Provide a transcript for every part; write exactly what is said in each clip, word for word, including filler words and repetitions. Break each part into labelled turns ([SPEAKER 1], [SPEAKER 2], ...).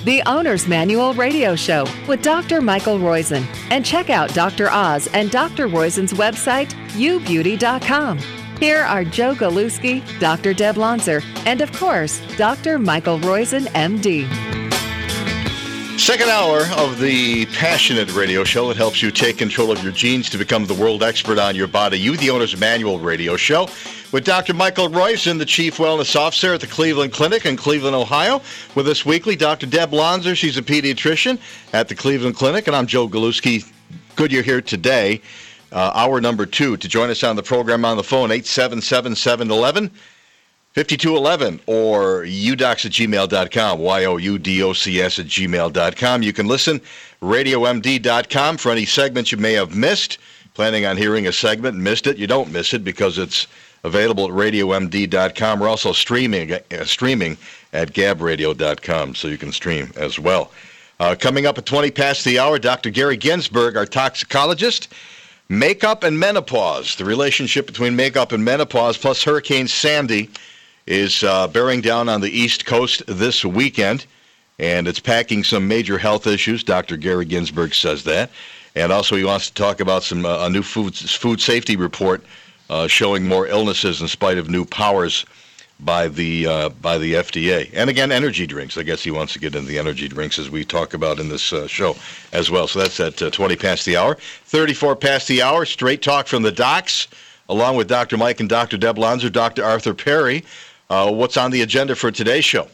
[SPEAKER 1] The Owner's Manual Radio Show with Doctor Michael Roizen. And check out Doctor Oz and Doctor Roizen's website, you beauty dot com. Here are Joe Galuski, Doctor Deb Lonzer, and of course, Doctor Michael Roizen, M D.
[SPEAKER 2] Second hour of the Passionate Radio Show. It helps you take control of your genes to become the world expert on your body. You, the Owner's Manual Radio Show, with Doctor Michael Roizen, the Chief Wellness Officer at the Cleveland Clinic in Cleveland, Ohio. With us weekly, Doctor Deb Lonzer. She's a pediatrician at the Cleveland Clinic. And I'm Joe Galuski. Good you're here today. Uh, hour number two. To join us on the program on the phone, eight seven seven, seven one one, five two one one or u docs at gmail dot com, Y O U D O C S at gmail dot com. You can listen, radio m d dot com, for any segments you may have missed. Planning on hearing a segment and missed it, you don't miss it because it's available at radio m d dot com. We're also streaming, uh, streaming at gab radio dot com, so you can stream as well. Uh, coming up at twenty past the hour, Doctor Gary Ginsberg, our toxicologist. Makeup and menopause, the relationship between makeup and menopause, plus Hurricane Sandy is uh, bearing down on the East Coast this weekend, and it's packing some major health issues. Doctor Gary Ginsberg says that. And also he wants to talk about some uh, a new food, food safety report uh, showing more illnesses in spite of new powers by the uh, by the F D A. And again, energy drinks. I guess he wants to get into the energy drinks as we talk about in this uh, show as well. So that's at uh, twenty past the hour. thirty-four past the hour, straight talk from the docs, along with Doctor Mike and Doctor Deb Lonzer, Doctor Arthur Perry. Uh, what's on the agenda for today's show?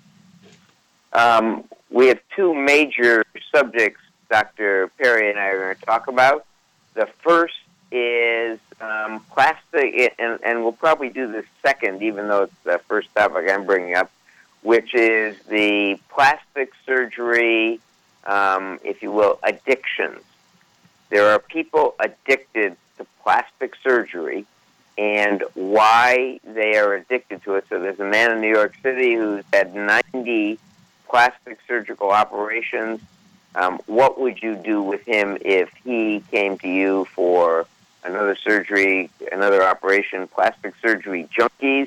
[SPEAKER 3] Um, we have two major subjects Doctor Perry and I are going to talk about. The first is um, plastic, and, and we'll probably do the second, even though it's the first topic I'm bringing up, which is the plastic surgery, um, if you will, addictions. There are people addicted to plastic surgery and why they are addicted to it. So there's a man in New York City who's had ninety plastic surgical operations. Um, what would you do with him if he came to you for another surgery, another operation? Plastic surgery junkies,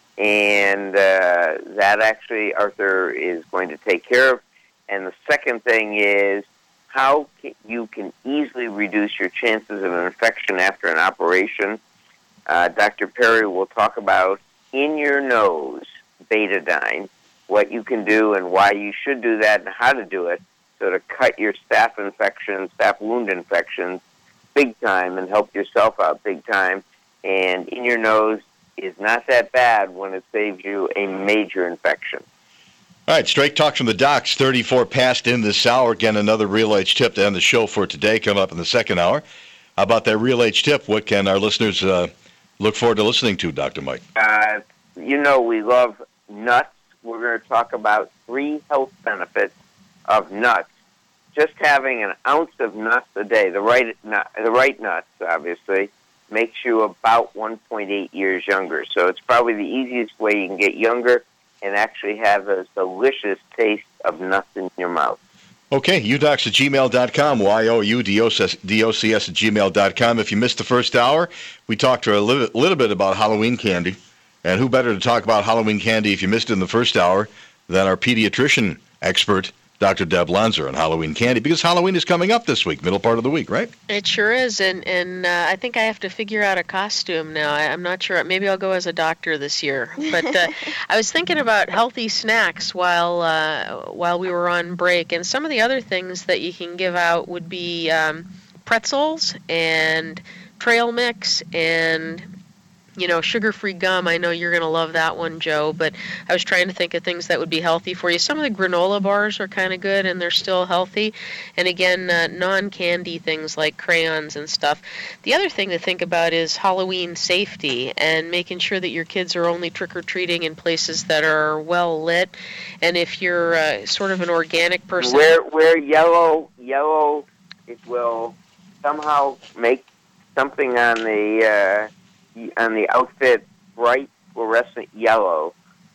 [SPEAKER 3] and uh, that actually Arthur is going to take care of. And the second thing is how can, you can easily reduce your chances of an infection after an operation. Uh, Doctor Perry will talk about in your nose betadine, what you can do and why you should do that and how to do it, so to cut your staph infections, staph wound infections big time and help yourself out big time. And in your nose is not that bad when it saves you a major infection.
[SPEAKER 2] All right, straight talk from the docs, thirty-four past in this hour. Again, another Real Age tip to end the show for today, coming up in the second hour. How about that Real Age tip? What can our listeners uh, look forward to listening to, Doctor Mike?
[SPEAKER 3] Uh, you know we love nuts. We're going to talk about three health benefits of nuts. Just having an ounce of nuts a day, the right nut, the right nuts, obviously, makes you about one point eight years younger. So it's probably the easiest way you can get younger and actually have a delicious taste of nuts in your mouth.
[SPEAKER 2] Okay, u docs at gmail dot com, Y O U D O C S at gmail dot com. If you missed the first hour, we talked a little, little bit about Halloween candy. And who better to talk about Halloween candy if you missed it in the first hour than our pediatrician expert, Doctor Deb Lonzer, on Halloween candy, because Halloween is coming up this week, middle part of the week, right?
[SPEAKER 4] It sure is, and and uh, I think I have to figure out a costume now. I, I'm not sure. Maybe I'll go as a doctor this year. But uh, I was thinking about healthy snacks while uh, while we were on break, and some of the other things that you can give out would be um, pretzels and trail mix and, you know, sugar-free gum. I know you're going to love that one, Joe, but I was trying to think of things that would be healthy for you. Some of the granola bars are kind of good, and they're still healthy. And again, uh, non-candy things like crayons and stuff. The other thing to think about is Halloween safety and making sure that your kids are only trick-or-treating in places that are well-lit. And if you're uh, sort of an organic person...
[SPEAKER 3] Wear, wear yellow, yellow, it will somehow make something on the... Uh, on the outfit bright fluorescent yellow,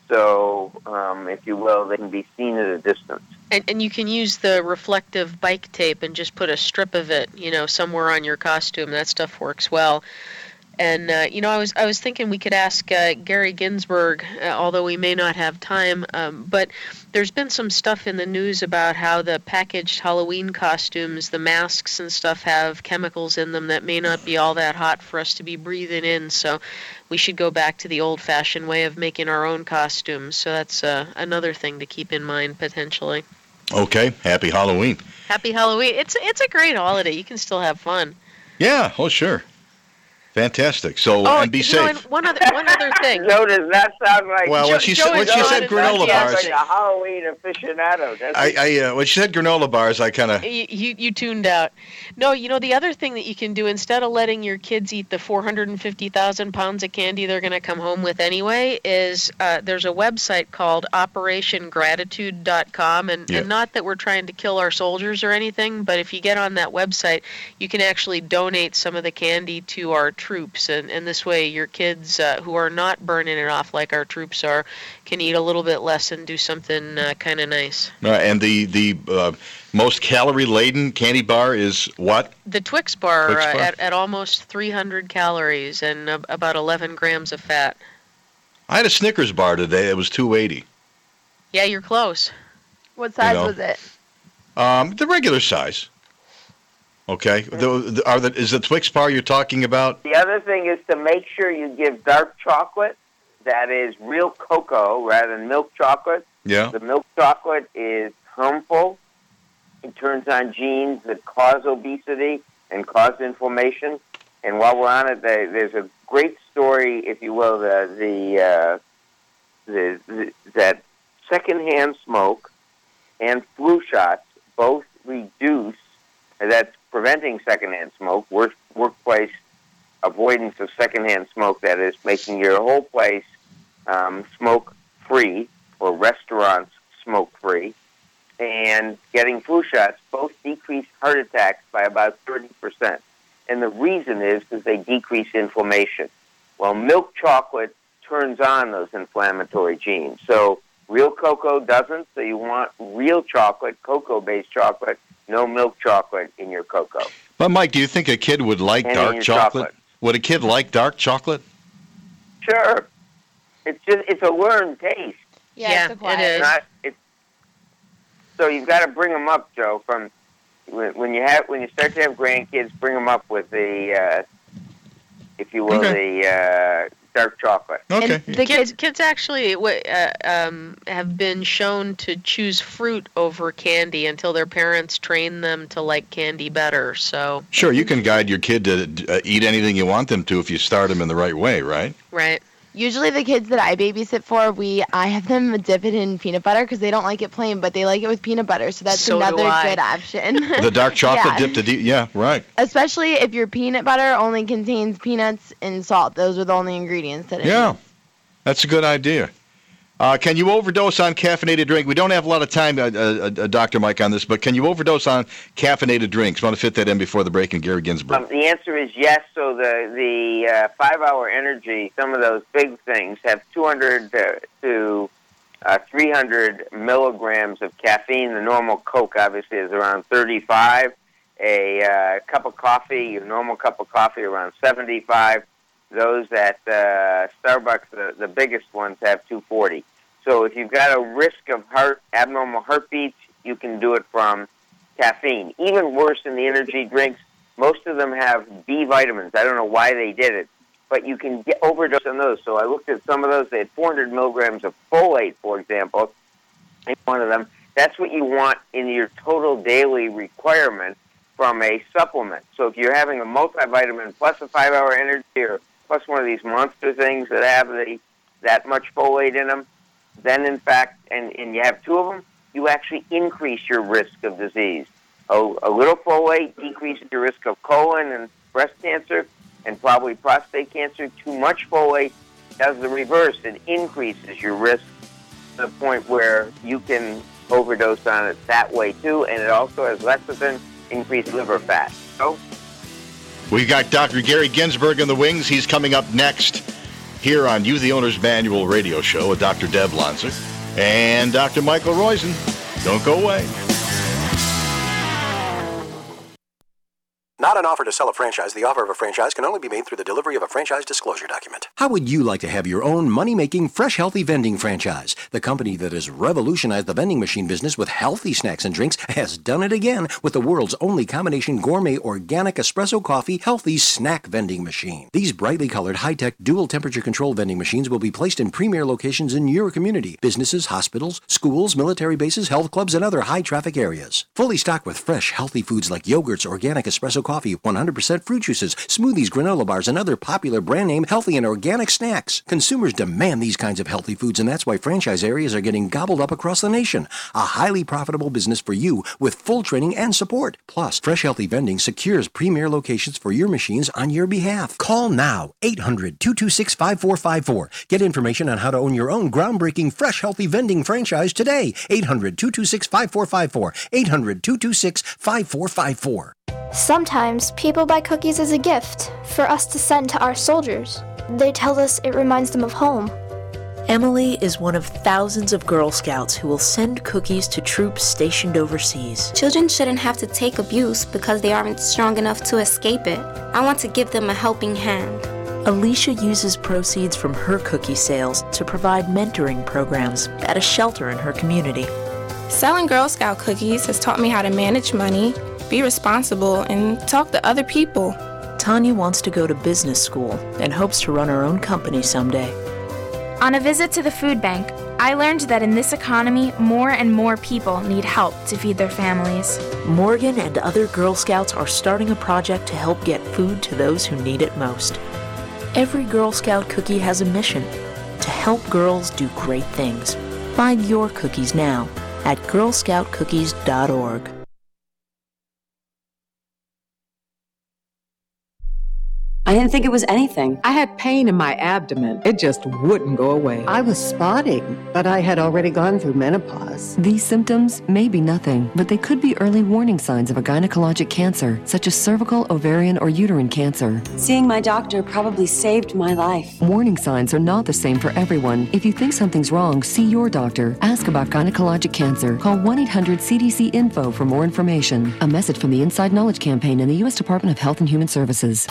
[SPEAKER 3] so um, if you will, they can be seen at a distance.
[SPEAKER 4] And, and you can use the reflective bike tape and just put a strip of it, you know, somewhere on your costume. That stuff works well. And uh, you know, I was I was thinking we could ask uh, Gary Ginsberg, uh, although we may not have time. Um, but there's been some stuff in the news about how the packaged Halloween costumes, the masks and stuff, have chemicals in them that may not be all that hot for us to be breathing in. So we should go back to the old-fashioned way of making our own costumes. So that's uh, another thing to keep in mind potentially.
[SPEAKER 2] Okay. Happy Halloween.
[SPEAKER 4] Happy Halloween. It's it's a great holiday. You can still have fun.
[SPEAKER 2] Yeah. Oh, sure. Fantastic. So,
[SPEAKER 4] oh,
[SPEAKER 2] and be
[SPEAKER 4] you
[SPEAKER 2] safe.
[SPEAKER 4] know, and one other one other thing.
[SPEAKER 3] Joe, does that sound like...
[SPEAKER 2] Well, when
[SPEAKER 3] Joe,
[SPEAKER 2] she
[SPEAKER 4] Joe
[SPEAKER 2] said, when
[SPEAKER 4] is
[SPEAKER 2] she
[SPEAKER 4] Joe
[SPEAKER 2] said
[SPEAKER 4] is
[SPEAKER 2] granola
[SPEAKER 3] sounds
[SPEAKER 2] bars,
[SPEAKER 3] like a Halloween aficionado, doesn't
[SPEAKER 2] I,
[SPEAKER 3] it?
[SPEAKER 2] I uh, when she said granola bars, I kind of...
[SPEAKER 4] You, you you tuned out. No, you know, the other thing that you can do, instead of letting your kids eat the four hundred fifty thousand pounds of candy they're going to come home with anyway, is uh, there's a website called operation gratitude dot com. And,
[SPEAKER 2] Yeah.
[SPEAKER 4] and not that we're trying to kill our soldiers or anything, but if you get on that website, you can actually donate some of the candy to our troops. And, and this way your kids uh, who are not burning it off like our troops are can eat a little bit less and do something uh, kind of nice.
[SPEAKER 2] Uh, and the, the uh, most calorie-laden candy bar is what?
[SPEAKER 4] The Twix bar,
[SPEAKER 2] Twix
[SPEAKER 4] uh,
[SPEAKER 2] bar?
[SPEAKER 4] At, at almost three hundred calories and uh, about eleven grams of fat.
[SPEAKER 2] I had a Snickers bar today. It was two eighty.
[SPEAKER 4] Yeah, you're close.
[SPEAKER 5] What size
[SPEAKER 2] know.
[SPEAKER 5] was it?
[SPEAKER 2] Um, the regular size. Okay. The, the, are the, is the Twix bar you're talking about?
[SPEAKER 3] The other thing is to make sure you give dark chocolate that is real cocoa rather than milk chocolate.
[SPEAKER 2] Yeah.
[SPEAKER 3] The milk chocolate is harmful. It turns on genes that cause obesity and cause inflammation. And while we're on it, there's a great story, if you will, the the, uh, the, the that secondhand smoke and flu shots both reduce. That's preventing secondhand smoke, work, workplace avoidance of secondhand smoke, that is making your whole place um, smoke-free or restaurants smoke-free, and getting flu shots both decrease heart attacks by about thirty percent. And the reason is because they decrease inflammation. Well, milk chocolate turns on those inflammatory genes. So real cocoa doesn't, so you want real chocolate, cocoa-based chocolate, no milk chocolate in your cocoa.
[SPEAKER 2] But, Mike, do you think a kid would like
[SPEAKER 3] And
[SPEAKER 2] dark
[SPEAKER 3] in
[SPEAKER 2] chocolate?
[SPEAKER 3] chocolate.
[SPEAKER 2] Would a kid like dark chocolate?
[SPEAKER 3] Sure. It's just it's a learned taste.
[SPEAKER 5] Yeah,
[SPEAKER 4] Yeah,
[SPEAKER 5] it's
[SPEAKER 4] it
[SPEAKER 5] acquired.
[SPEAKER 4] is.
[SPEAKER 3] Not, it's, so you've got to bring them up, Joe, from when, when you have when you start to have grandkids, bring them up with the, uh, if you will,
[SPEAKER 2] Okay.
[SPEAKER 3] the uh, dark chocolate.
[SPEAKER 2] Okay.
[SPEAKER 5] And the
[SPEAKER 4] Kids,
[SPEAKER 5] kids,
[SPEAKER 4] kids actually w- uh, um, have been shown to choose fruit over candy until their parents train them to like candy better. So,
[SPEAKER 2] Sure, you can guide your kid to uh, eat anything you want them to if you start them in the right way, right?
[SPEAKER 4] right.
[SPEAKER 5] usually the kids that I babysit for, we I have them dip it in peanut butter because they don't like it plain, but they like it with peanut butter. So that's
[SPEAKER 4] So do
[SPEAKER 5] another
[SPEAKER 4] I.
[SPEAKER 5] good option.
[SPEAKER 2] The dark chocolate
[SPEAKER 5] Yeah.
[SPEAKER 2] dipped to deep. Yeah, right.
[SPEAKER 5] Especially if your peanut butter only contains peanuts and salt. Those are the only ingredients that it
[SPEAKER 2] Yeah,
[SPEAKER 5] needs.
[SPEAKER 2] that's a good idea. Uh, can you overdose on caffeinated drink? We don't have a lot of time, uh, uh, uh, Doctor Mike, on this, but can you overdose on caffeinated drinks? Want to fit that in before the break, and Gary Ginsberg.
[SPEAKER 3] Um, the answer is yes. So the the uh, five-hour energy, some of those big things have two hundred uh, to uh, three hundred milligrams of caffeine. The normal Coke, obviously, is around thirty-five. A uh, cup of coffee, your normal cup of coffee, around seventy-five. Those at uh, Starbucks, the, the biggest ones, have two forty. So if you've got a risk of heart abnormal heartbeats, you can do it from caffeine. Even worse in the energy drinks, most of them have B vitamins. I don't know why they did it, but you can get overdose on those. So I looked at some of those. They had four hundred milligrams of folate, for example, in one of them. That's what you want in your total daily requirement from a supplement. So if you're having a multivitamin plus a five-hour energy or plus one of these monster things that have the, that much folate in them, then in fact, and, and you have two of them, you actually increase your risk of disease. A, a little folate decreases your risk of colon and breast cancer and probably prostate cancer. Too much folate does the reverse. It increases your risk to the point where you can overdose on it that way too, and it also has lecithin, increased liver fat. So
[SPEAKER 2] We got Doctor Gary Ginsberg in the wings. He's coming up next here on You the Owner's Manual radio show with Doctor Deb Lonser and Doctor Michael Roizen. Don't go away.
[SPEAKER 6] Not Not an offer to sell a franchise. The offer of a franchise can only be made through the delivery of a franchise disclosure document.
[SPEAKER 7] How would you like to have your own money-making, fresh, healthy vending franchise? The company that has revolutionized the vending machine business with healthy snacks and drinks has done it again with the world's only combination gourmet organic espresso coffee healthy snack vending machine. These brightly colored, high-tech, dual temperature control vending machines will be placed in premier locations in your community. Businesses, hospitals, schools, military bases, health clubs, and other high-traffic areas. Fully stocked with fresh, healthy foods like yogurts, organic espresso coffee, one hundred percent fruit juices, smoothies, granola bars, and other popular brand name healthy and organic snacks. Consumers demand these kinds of healthy foods, and that's why franchise areas are getting gobbled up across the nation. A highly profitable business for you with full training and support. Plus, Fresh Healthy Vending secures premier locations for your machines on your behalf. Call now, eight hundred, two two six, five four five four. Get information on how to own your own groundbreaking Fresh Healthy Vending franchise today. eight hundred, two two six, five four five four. eight hundred, two two six, five four five four.
[SPEAKER 8] Sometimes people buy cookies as a gift for us to send to our soldiers. They tell us it reminds them of home.
[SPEAKER 9] Emily is one of thousands of Girl Scouts who will send cookies to troops stationed overseas.
[SPEAKER 10] Children shouldn't have to take abuse because they aren't strong enough to escape it. I want to give them a helping hand.
[SPEAKER 9] Alicia uses proceeds from her cookie sales to provide mentoring programs at a shelter in her community.
[SPEAKER 11] Selling Girl Scout cookies has taught me how to manage money, be responsible, and talk to other people.
[SPEAKER 9] Tanya wants to go to business school and hopes to run her own company someday.
[SPEAKER 12] On a visit to the food bank, I learned that in this economy, more and more people need help to feed their families.
[SPEAKER 9] Morgan and other Girl Scouts are starting a project to help get food to those who need it most. Every Girl Scout cookie has a mission: to help girls do great things. Find your cookies now at girl scout cookies dot org.
[SPEAKER 13] I didn't think it was anything.
[SPEAKER 14] I had pain in my abdomen. It just wouldn't go away.
[SPEAKER 15] I was spotting, but I had already gone through menopause.
[SPEAKER 16] These symptoms may be nothing, but they could be early warning signs of a gynecologic cancer, such as cervical, ovarian, or uterine cancer.
[SPEAKER 13] Seeing my doctor probably saved my life.
[SPEAKER 16] Warning signs are not the same for everyone. If you think something's wrong, see your doctor. Ask about gynecologic cancer. Call one eight hundred C D C info for more information. A message from the Inside Knowledge Campaign and the U S Department of Health and Human Services.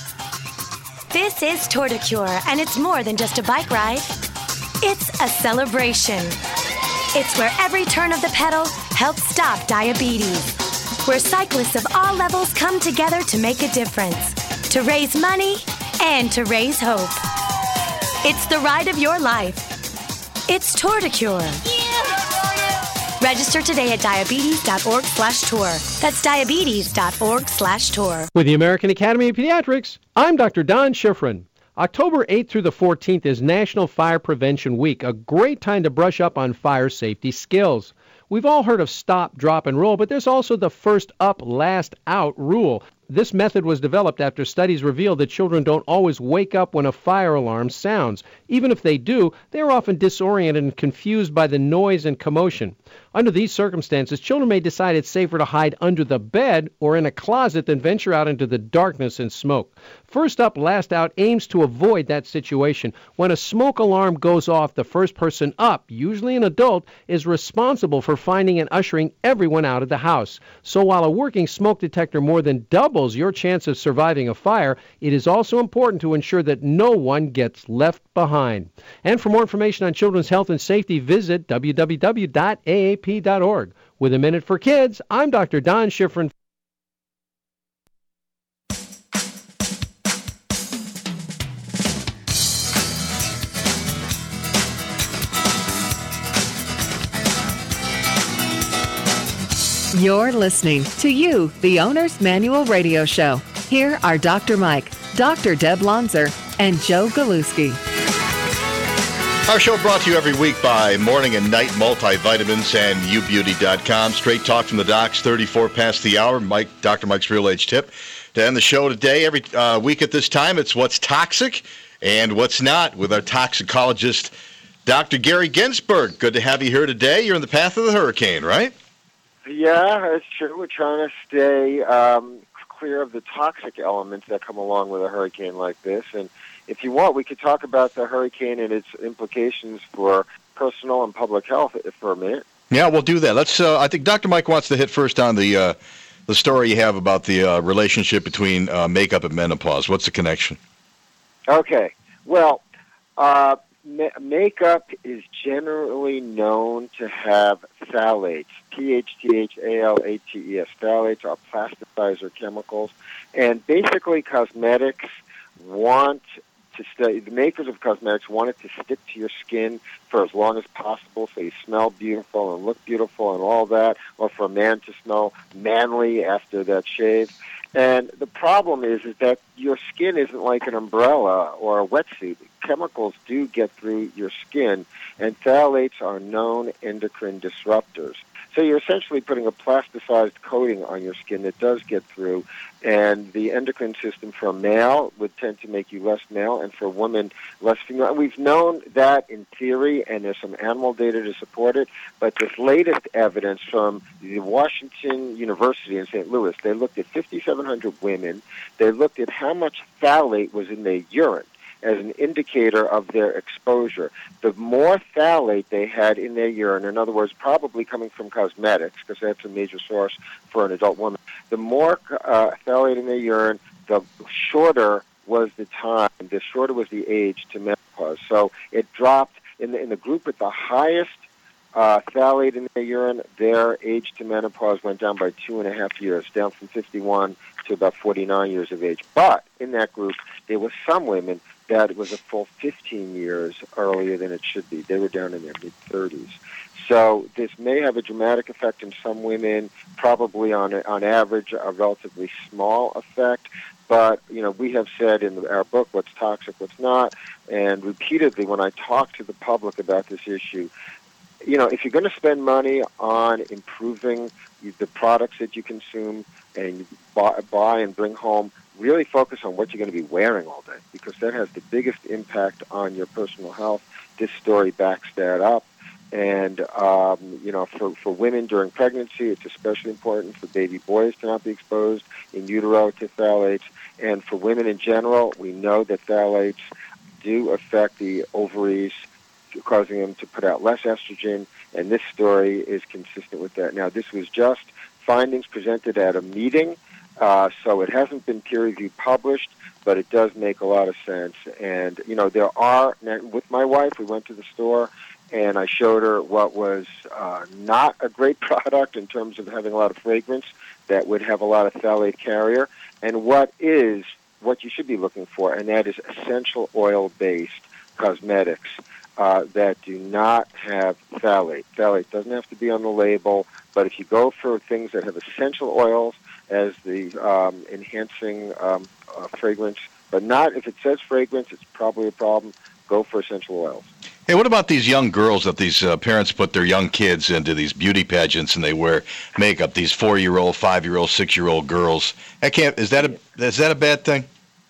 [SPEAKER 17] This is Torticure, and it's more than just a bike ride. It's a celebration. It's where every turn of the pedal helps stop diabetes. Where cyclists of all levels come together to make a difference. To raise money and to raise hope. It's the ride of your life. It's Torticure. Register today at diabetes.org slash tour. That's diabetes.org slash tour.
[SPEAKER 18] With the American Academy of Pediatrics, I'm Doctor Don Schifrin. October eighth through the fourteenth is National Fire Prevention Week, a great time to brush up on fire safety skills. We've all heard of stop, drop, and roll, but there's also the first up, last out rule. This method was developed after studies revealed that children don't always wake up when a fire alarm sounds. Even if they do, they are often disoriented and confused by the noise and commotion. Under these circumstances, children may decide it's safer to hide under the bed or in a closet than venture out into the darkness and smoke. First up, last out aims to avoid that situation. When a smoke alarm goes off, the first person up, usually an adult, is responsible for finding and ushering everyone out of the house. So while a working smoke detector more than doubles your chance of surviving a fire, it is also important to ensure that no one gets left behind. And for more information on children's health and safety, visit w w w dot a a p dot org. With a Minute for Kids, I'm Doctor Don Schifrin.
[SPEAKER 1] You're listening to You, the Owner's Manual Radio Show. Here are Doctor Mike, Doctor Deb Lonzer, and Joe Galuski.
[SPEAKER 2] Our show brought to you every week by Morning and Night Multivitamins and you beauty dot com. Straight talk from the docs, thirty-four past the hour. Mike, Doctor Mike's Real Age Tip. To end the show today, every uh, week at this time, it's what's toxic and what's not with our toxicologist, Doctor Gary Ginsberg. Good to have you here today. You're in the path of the hurricane, right?
[SPEAKER 19] Yeah, that's true. We're trying to stay um, clear of the toxic elements that come along with a hurricane like this. And if you want, we could talk about the hurricane and its implications for personal and public health for a minute.
[SPEAKER 2] Yeah, we'll do that. Let's. Uh, I think Doctor Mike wants to hit first on the uh, the story you have about the uh, relationship between uh, makeup and menopause. What's the connection?
[SPEAKER 19] Okay. Well, uh, ma- makeup is generally known to have phthalates. P H T H A L A T E S. Phthalates are plasticizer chemicals. And basically, cosmetics want to stay, the makers of cosmetics want it to stick to your skin for as long as possible so you smell beautiful and look beautiful and all that, or for a man to smell manly after that shave. And the problem is, is that your skin isn't like an umbrella or a wetsuit. Chemicals do get through your skin, and phthalates are known endocrine disruptors. So you're essentially putting a plasticized coating on your skin that does get through, and the endocrine system for a male would tend to make you less male, and for a woman, less female. And we've known that in theory, and there's some animal data to support it, but this latest evidence from the Washington University in Saint Louis, they looked at fifty-seven hundred women. They looked at how much phthalate was in their urine as an indicator of their exposure. The more phthalate they had in their urine, in other words, probably coming from cosmetics, because that's a major source for an adult woman, the more uh, phthalate in their urine, the shorter was the time, the shorter was the age to menopause. So it dropped in the, in the group with the highest uh, phthalate in their urine, their age to menopause went down by two and a half years, down from fifty-one to about forty-nine years of age. But in that group, there were some women that was a full fifteen years earlier than it should be. They were down in their mid-thirties. So this may have a dramatic effect in some women, probably on on average a relatively small effect. But, you know, we have said in our book what's toxic, what's not, and repeatedly when I talk to the public about this issue, you know, if you're going to spend money on improving the products that you consume and buy, buy and bring home, really focus on what you're going to be wearing all day, because that has the biggest impact on your personal health. This story backs that up. And, um, you know, for, for women during pregnancy, it's especially important for baby boys to not be exposed in utero to phthalates. And for women in general, we know that phthalates do affect the ovaries, causing them to put out less estrogen, and this story is consistent with that. Now, this was just findings presented at a meeting, uh, so it hasn't been peer-reviewed published, but it does make a lot of sense. And, you know, there are, with my wife, we went to the store, and I showed her what was uh, not a great product in terms of having a lot of fragrance that would have a lot of phthalate carrier, and what is what you should be looking for, and that is essential oil-based cosmetics uh, that do not have phthalate. Phthalate doesn't have to be on the label, but if you go for things that have essential oils as the um, enhancing um, uh, fragrance, but not if it says fragrance, it's probably a problem. Go for essential oils.
[SPEAKER 2] Hey, what about these young girls that these uh, parents put their young kids into these beauty pageants and they wear makeup? These four-year-old, five-year-old, six-year-old girls. I can't. Is that a is that a bad thing?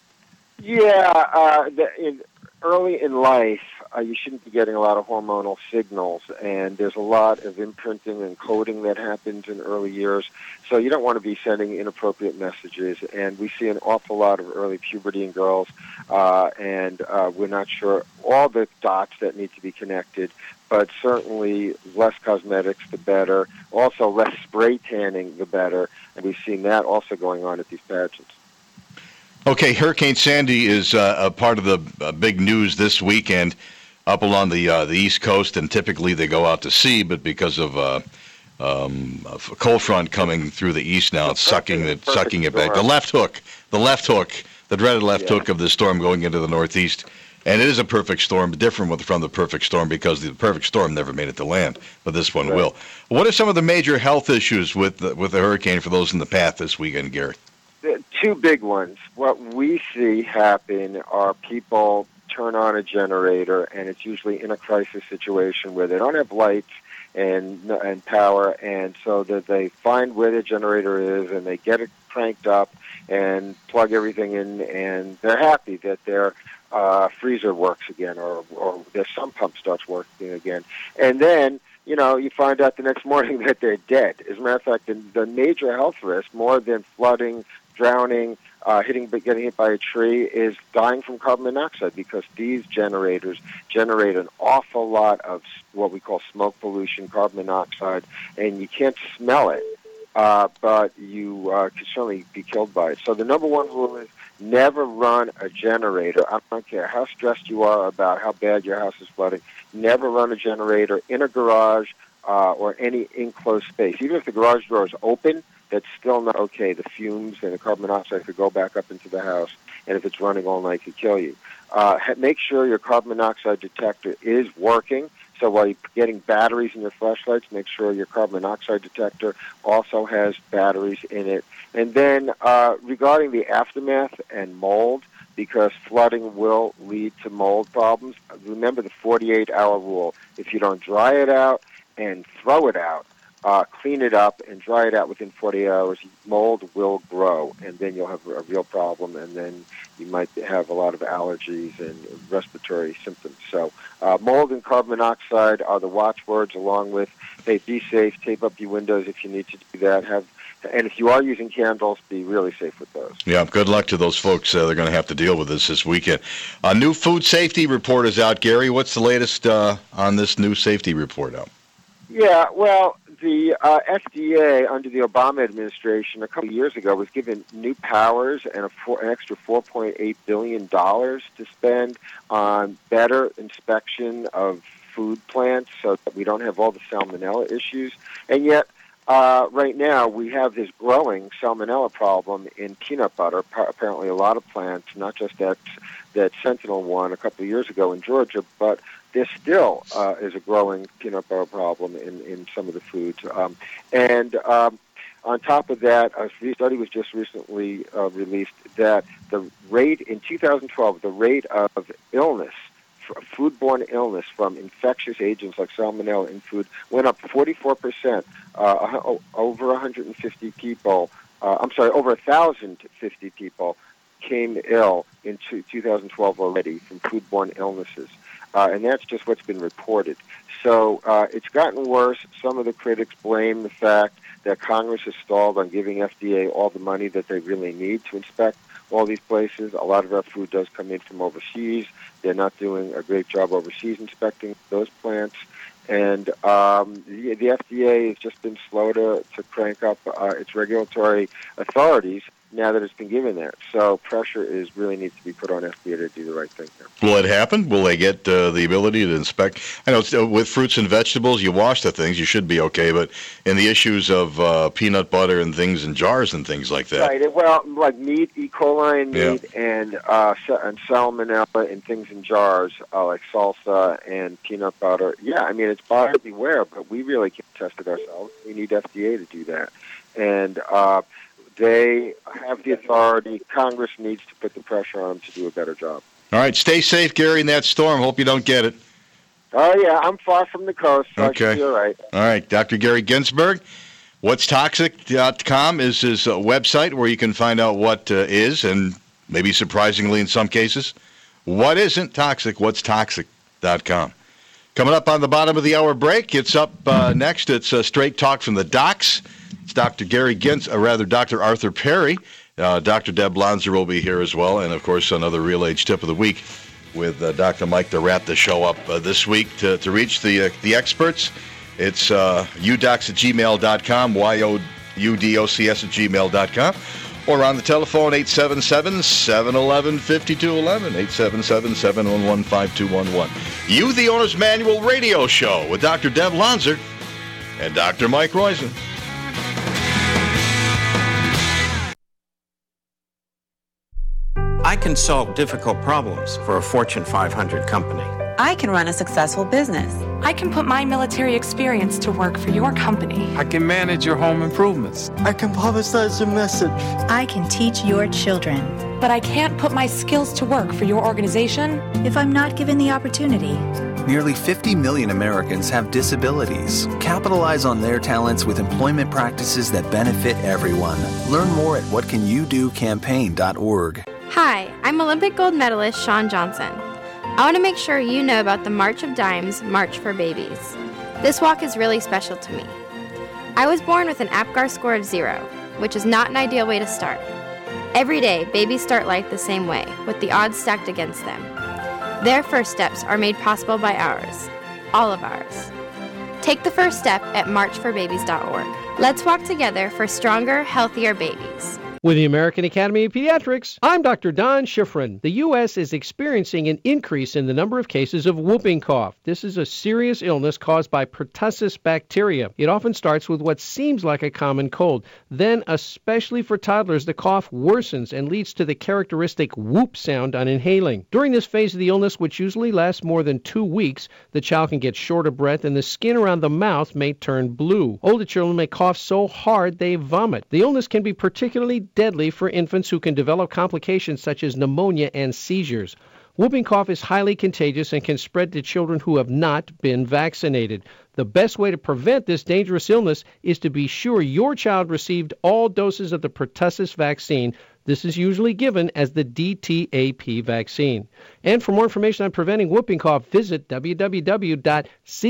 [SPEAKER 19] Yeah, uh, the, in, early in life, uh, you shouldn't be getting a lot of hormonal signals, and there's a lot of imprinting and coding that happens in early years. So you don't want to be sending inappropriate messages, and we see an awful lot of early puberty in girls, uh, and uh, we're not sure all the dots that need to be connected, but certainly less cosmetics, the better. Also, less spray tanning, the better, and we've seen that also going on at these pageants.
[SPEAKER 2] Okay, Hurricane Sandy is uh, a part of the uh, big news this weekend up along the uh, the East Coast, and typically they go out to sea, but because of uh, um, a cold front coming through the east now, it's sucking it, sucking it back. The left hook, the left hook, the dreaded left
[SPEAKER 19] Yeah.
[SPEAKER 2] hook of the storm going into the Northeast, and it is a perfect storm, different with, from the perfect storm because the perfect storm never made it to land, but this one
[SPEAKER 19] Right.
[SPEAKER 2] will. What are some of the major health issues with the, with the hurricane for those in the path this weekend, Gary?
[SPEAKER 19] The two big ones. What we see happen are people turn on a generator, and it's usually in a crisis situation where they don't have lights and and power, and so that they find where the generator is and they get it cranked up and plug everything in, and they're happy that their uh, freezer works again, or or their sump pump starts working again, and then you know you find out the next morning that they're dead. As a matter of fact, the, the major health risk, more than flooding, drowning, uh, hitting, getting hit by a tree, is dying from carbon monoxide, because these generators generate an awful lot of what we call smoke pollution, carbon monoxide, and you can't smell it uh, but you uh, could certainly be killed by it. So the number one rule is never run a generator. I don't care how stressed you are about how bad your house is flooding. Never run a generator in a garage uh, or any enclosed space. Even if the garage door is open, that's still not okay. The fumes and the carbon monoxide could go back up into the house, and if it's running all night, it could kill you. Uh, make sure your carbon monoxide detector is working. So while you're getting batteries in your flashlights, make sure your carbon monoxide detector also has batteries in it. And then uh, regarding the aftermath and mold, because flooding will lead to mold problems, remember the forty-eight hour rule. If you don't dry it out and throw it out, uh, clean it up and dry it out within forty-eight hours, mold will grow, and then you'll have a real problem, and then you might have a lot of allergies and respiratory symptoms. So uh, mold and carbon monoxide are the watchwords, along with, hey, be safe, tape up your windows if you need to do that. Have, and if you are using candles, be really safe with those.
[SPEAKER 2] Yeah, good luck to those folks. Uh, they're going to have to deal with this this weekend. A new food safety report is out, Gary. What's the latest uh, on this new safety report out?
[SPEAKER 19] Yeah, well, the uh, F D A under the Obama administration a couple of years ago was given new powers and a four, an extra four point eight billion dollars to spend on better inspection of food plants so that we don't have all the salmonella issues. And yet, uh, right now, we have this growing salmonella problem in peanut butter. Apparently, a lot of plants, not just that, that Sentinel one a couple of years ago in Georgia, but there still uh, is a growing peanut butter problem in, in some of the foods. Um, and um, on top of that, a study was just recently uh, released that the rate in two thousand twelve, the rate of illness, foodborne illness from infectious agents like salmonella in food went up forty-four percent. Uh, over one hundred fifty people, uh, I'm sorry, over one thousand fifty people came ill in two thousand twelve already from foodborne illnesses. Uh, and that's just what's been reported. So uh, it's gotten worse. Some of the critics blame the fact that Congress has stalled on giving F D A all the money that they really need to inspect all these places. A lot of our food does come in from overseas. They're not doing a great job overseas inspecting those plants. And um, the, the F D A has just been slow to, to crank up uh, its regulatory authorities now that it's been given that. So pressure is really needs to be put on F D A to do the right thing there.
[SPEAKER 2] Will it happen? Will they get uh, the ability to inspect? I know it's, uh, with fruits and vegetables, you wash the things, you should be okay, but in the issues of uh, peanut butter and things in jars and things like that.
[SPEAKER 19] Right. Well, like meat, E. coli in meat,
[SPEAKER 2] yeah.
[SPEAKER 19] and, uh, and salmonella in things in jars, uh, like salsa and peanut butter. Yeah, I mean, it's buyer beware, but we really can't test it ourselves. We need F D A to do that. And uh, they have the authority. Congress needs to put the pressure on them to do a better job.
[SPEAKER 2] All right. Stay safe, Gary, in that storm. Hope you don't get it.
[SPEAKER 19] Oh, yeah. I'm far from the coast, so
[SPEAKER 2] okay.
[SPEAKER 19] I should be all right.
[SPEAKER 2] All right. Doctor Gary Ginsberg, what's toxic dot com is his uh, website where you can find out what uh, is, and maybe surprisingly in some cases, what isn't toxic. What's toxic dot com. Coming up on the bottom of the hour break, it's up uh, next. It's uh, Straight Talk from the Docs. It's Doctor Gary Gins, or rather Doctor Arthur Perry. Uh, Doctor Deb Lanzer will be here as well, and of course another Real Age Tip of the Week with uh, Doctor Mike to wrap the show up uh, this week. To, to reach the uh, the experts, it's uh, u docs at gmail dot com, Y O U D O C S at gmail dot com, or on the telephone eight seven seven, seven one one, five two one one, eight seven seven, seven one one, five two one one. You, the Owner's Manual Radio Show with Doctor Deb Lanzer and Doctor Mike Roizen.
[SPEAKER 20] I can solve difficult problems for a Fortune five hundred company.
[SPEAKER 21] I can run a successful business.
[SPEAKER 22] I can put my military experience to work for your company.
[SPEAKER 23] I can manage your home improvements.
[SPEAKER 24] I can publicize your message.
[SPEAKER 25] I can teach your children.
[SPEAKER 22] But I can't put my skills to work for your organization
[SPEAKER 25] if I'm not given the opportunity.
[SPEAKER 26] Nearly fifty million Americans have disabilities. Capitalize on their talents with employment practices that benefit everyone. Learn more at what can you do campaign dot org.
[SPEAKER 27] Hi, I'm Olympic gold medalist Shawn Johnson. I want to make sure you know about the March of Dimes March for Babies. This walk is really special to me. I was born with an APGAR score of zero, which is not an ideal way to start. Every day, babies start life the same way, with the odds stacked against them. Their first steps are made possible by ours, all of ours. Take the first step at march for babies dot org. Let's walk together for stronger, healthier babies.
[SPEAKER 18] With the American Academy of Pediatrics, I'm Doctor Don Schifrin. The U S is experiencing an increase in the number of cases of whooping cough. This is a serious illness caused by pertussis bacteria. It often starts with what seems like a common cold. Then, especially for toddlers, the cough worsens and leads to the characteristic whoop sound on inhaling. During this phase of the illness, which usually lasts more than two weeks, the child can get short of breath and the skin around the mouth may turn blue. Older children may cough so hard they vomit. The illness can be particularly deadly for infants who can develop complications such as pneumonia and seizures. Whooping cough is highly contagious and can spread to children who have not been vaccinated. The best way to prevent this dangerous illness is to be sure your child received all doses of the pertussis vaccine. This is usually given as the D T A P vaccine. And for more information on preventing whooping cough, visit w w w dot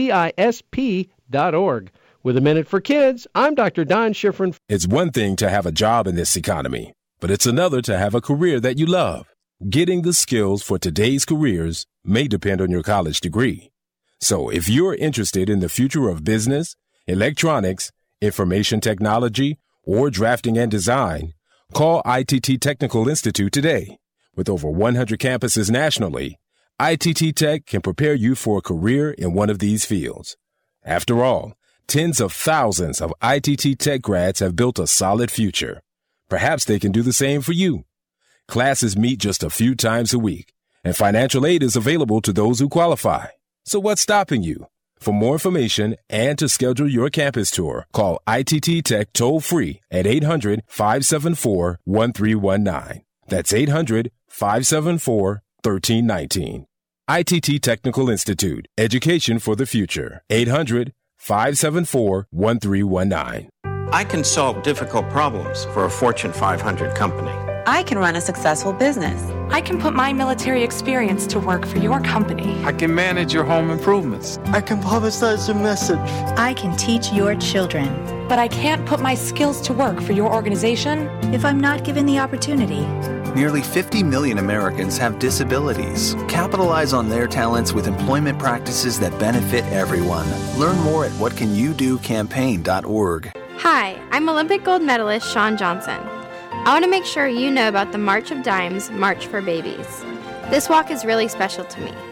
[SPEAKER 18] cisp dot org. With a Minute for Kids, I'm Doctor Don Schifrin.
[SPEAKER 3] It's one thing to have a job in this economy, but it's another to have a career that you love. Getting the skills for today's careers may depend on your college degree. So if you're interested in the future of business, electronics, information technology, or drafting and design, call I T T Technical Institute today. With over one hundred campuses nationally, I T T Tech can prepare you for a career in one of these fields. After all, tens of thousands of I T T Tech grads have built a solid future. Perhaps they can do the same for you. Classes meet just a few times a week, and financial aid is available to those who qualify. So what's stopping you? For more information and to schedule your campus tour, call I T T Tech toll-free at eight hundred, five seven four, one three one nine. That's eight hundred, five seven four, one three one nine. I T T Technical Institute, education for the future. eight hundred, five seven four, one three one nine.
[SPEAKER 20] I can solve difficult problems for a Fortune five hundred company.
[SPEAKER 21] I can run a successful business.
[SPEAKER 22] I can put my military experience to work for your company.
[SPEAKER 23] I can manage your home improvements.
[SPEAKER 24] I can publicize a message.
[SPEAKER 25] I can teach your children.
[SPEAKER 22] But I can't put my skills to work for your organization
[SPEAKER 25] if I'm not given the opportunity.
[SPEAKER 26] Nearly fifty million Americans have disabilities. Capitalize on their talents with employment practices that benefit everyone. Learn more at what can you do campaign dot org.
[SPEAKER 27] Hi, I'm Olympic gold medalist Shawn Johnson. I want to make sure you know about the March of Dimes, March for Babies. This walk is really special to me.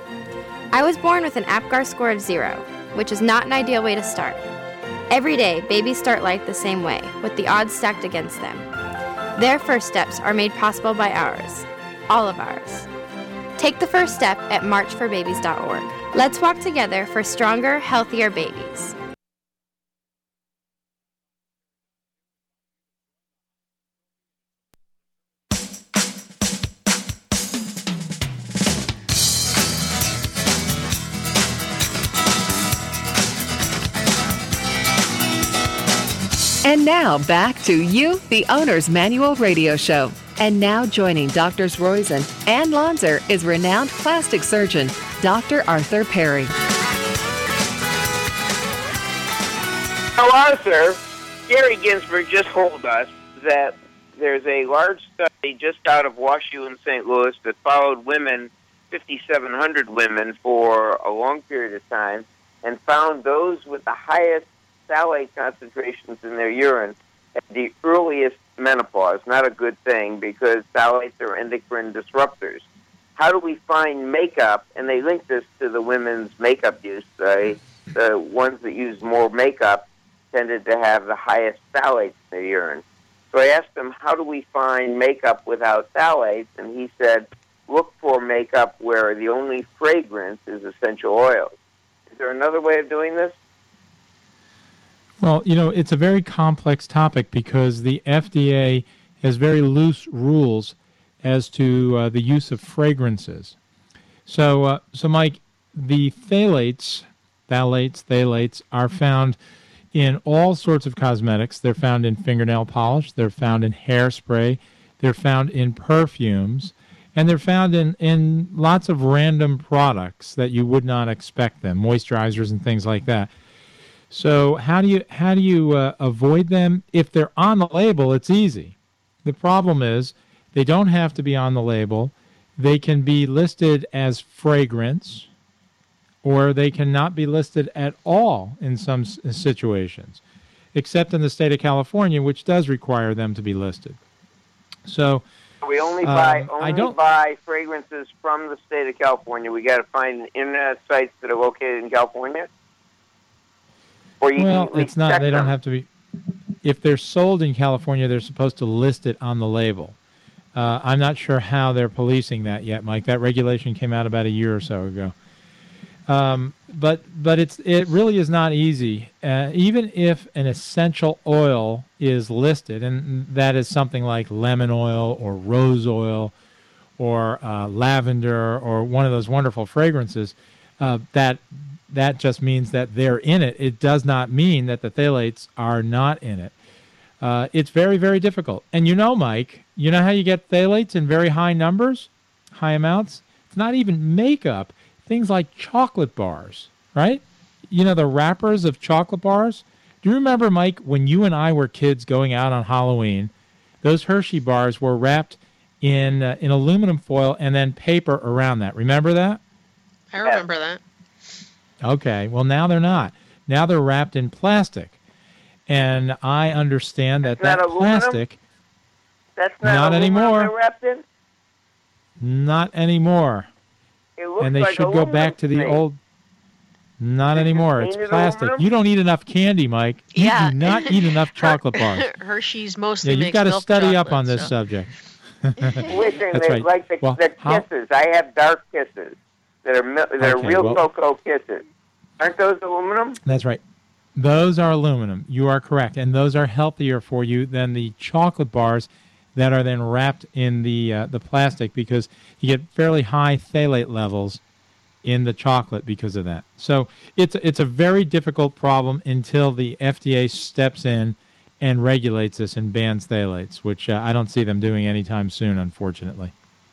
[SPEAKER 27] I was born with an APGAR score of zero, which is not an ideal way to start. Every day, babies start life the same way, with the odds stacked against them. Their first steps are made possible by ours, all of ours. Take the first step at march for babies dot org. Let's walk together for stronger, healthier babies.
[SPEAKER 1] And now back to You, the Owner's Manual Radio Show. And now joining Doctors Roizen and Lonzer is renowned plastic surgeon, Doctor Arthur Perry.
[SPEAKER 4] Now, Arthur, Gary Ginsberg just told us that there's a large study just out of WashU in Saint Louis that followed women, fifty-seven hundred women, for a long period of time and found those with the highest phthalate concentrations in their urine at the earliest menopause. Not a good thing because phthalates are endocrine disruptors. How do we find makeup? And they link this to the women's makeup use. Uh, the ones that use more makeup tended to have the highest phthalates in their urine. So I asked him, how do we find makeup without phthalates? And he said, look for makeup where the only fragrance is essential oils. Is there another way of doing this?
[SPEAKER 5] Well, you know, it's a very complex topic because the F D A has very loose rules as to uh, the use of fragrances. So, uh, so Mike, the phthalates, phthalates, phthalates are found in all sorts of cosmetics. They're found in fingernail polish. They're found in hairspray. They're found in perfumes. And they're found in, in lots of random products that you would not expect them, moisturizers and things like that. So how do you how do you uh, avoid them? If they're on the label, it's easy. The problem is they don't have to be on the label. They can be listed as fragrance, or they cannot be listed at all in some s- situations, except in the state of California, which does require them to be listed. So
[SPEAKER 4] we only buy
[SPEAKER 5] um,
[SPEAKER 4] only
[SPEAKER 5] I don't,
[SPEAKER 4] buy fragrances from the state of California. We got to find internet sites that are located in California. Or you
[SPEAKER 5] well,
[SPEAKER 4] can
[SPEAKER 5] it's not. They
[SPEAKER 4] them.
[SPEAKER 5] don't have to be. If they're sold in California, they're supposed to list it on the label. Uh, I'm not sure how they're policing that yet, Mike. That regulation came out about a year or so ago. Um, but but it's it really is not easy. Uh, even if an essential oil is listed, and that is something like lemon oil or rose oil or uh, lavender or one of those wonderful fragrances, uh, that that just means that they're in it. It does not mean that the phthalates are not in it. Uh, it's very, very difficult. And you know, Mike, you know how you get phthalates in very high numbers, high amounts? It's not even makeup. Things like chocolate bars, right? You know, the wrappers of chocolate bars? Do you remember, Mike, when you and I were kids going out on Halloween, those Hershey bars were wrapped in uh, in aluminum foil and then paper around that. Remember that?
[SPEAKER 6] I remember that.
[SPEAKER 5] Okay, well, now they're not. Now they're wrapped in plastic. And I understand that
[SPEAKER 4] That's
[SPEAKER 5] that
[SPEAKER 4] not
[SPEAKER 5] plastic...
[SPEAKER 4] That's not,
[SPEAKER 5] not anymore.
[SPEAKER 4] They're wrapped in?
[SPEAKER 5] Not anymore.
[SPEAKER 4] It looks
[SPEAKER 5] And they
[SPEAKER 4] like
[SPEAKER 5] should go back to the
[SPEAKER 4] aluminum
[SPEAKER 5] old... Not anymore. It's
[SPEAKER 4] painted
[SPEAKER 5] plastic.
[SPEAKER 4] aluminum?
[SPEAKER 5] You don't eat enough candy, Mike. You
[SPEAKER 6] Yeah.
[SPEAKER 5] do not eat enough chocolate bars.
[SPEAKER 6] Hershey's mostly
[SPEAKER 5] Yeah, you've
[SPEAKER 6] makes
[SPEAKER 5] got to
[SPEAKER 6] milk
[SPEAKER 5] study up
[SPEAKER 6] chocolate,
[SPEAKER 5] on this
[SPEAKER 6] so.
[SPEAKER 5] subject.
[SPEAKER 4] Listen,
[SPEAKER 5] That's
[SPEAKER 4] they
[SPEAKER 5] right.
[SPEAKER 4] like the,
[SPEAKER 5] Well,
[SPEAKER 4] the
[SPEAKER 5] how-
[SPEAKER 4] kisses. I have dark kisses that are mil- that are
[SPEAKER 5] Okay,
[SPEAKER 4] real
[SPEAKER 5] well-
[SPEAKER 4] cocoa kisses. Aren't those aluminum?
[SPEAKER 5] That's right. Those are aluminum. You are correct. And those are healthier for you than the chocolate bars that are then wrapped in the uh, the plastic, because you get fairly high phthalate levels in the chocolate because of that. So it's it's a very difficult problem until the F D A steps in and regulates this and bans phthalates, which uh, I don't see them doing anytime soon, unfortunately.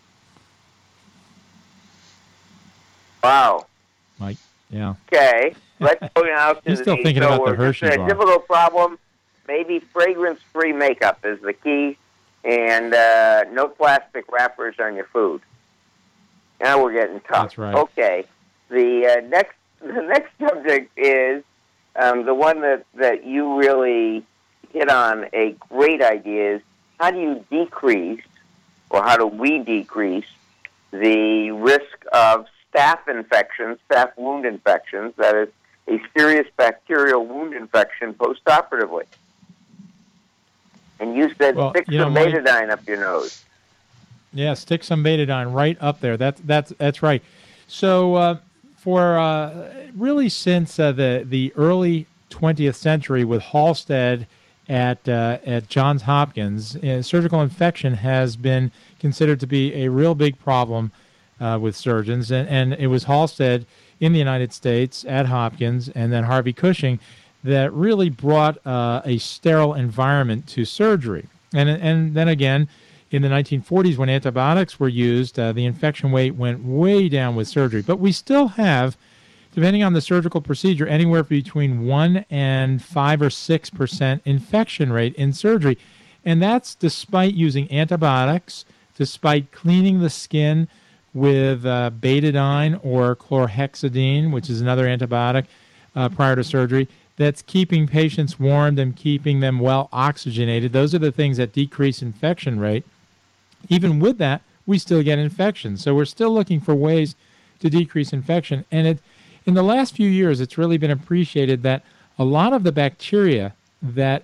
[SPEAKER 4] Wow.
[SPEAKER 5] Mike, yeah.
[SPEAKER 4] Okay, let's go now to
[SPEAKER 5] He's still
[SPEAKER 4] the,
[SPEAKER 5] thinking
[SPEAKER 4] so
[SPEAKER 5] about the
[SPEAKER 4] we're just
[SPEAKER 5] Hershey
[SPEAKER 4] a
[SPEAKER 5] bar.
[SPEAKER 4] difficult problem. Maybe fragrance-free makeup is the key, and uh, no plastic wrappers on your food. Now we're getting tough.
[SPEAKER 5] That's right.
[SPEAKER 4] Okay, the uh, next the next subject is um, the one that, that you really hit on. A great idea is how do you decrease, or how do we decrease the risk of staph infections, staph wound infections, that is a serious bacterial wound infection post-operatively. And you said
[SPEAKER 5] Well,
[SPEAKER 4] stick
[SPEAKER 5] you know,
[SPEAKER 4] some
[SPEAKER 5] Mike-
[SPEAKER 4] betadine up your nose.
[SPEAKER 5] Yeah, stick some betadine right up there. That's that's that's right. So uh, for uh, really since uh, the the early twentieth century, with Halsted at uh, at Johns Hopkins, uh, surgical infection has been considered to be a real big problem uh, with surgeons, and and it was Halsted in the United States at Hopkins, and then Harvey Cushing, that really brought uh, a sterile environment to surgery, and and then again. In the nineteen forties, when antibiotics were used, uh, the infection rate went way down with surgery. But we still have, depending on the surgical procedure, anywhere between one and five or six percent infection rate in surgery, and that's despite using antibiotics, despite cleaning the skin with uh, betadine or chlorhexidine, which is another antibiotic uh, prior to surgery. That's keeping patients warmed and keeping them well oxygenated. Those are the things that decrease infection rate. Even with that, we still get infections. So we're still looking for ways to decrease infection. And it, in the last few years, it's really been appreciated that a lot of the bacteria that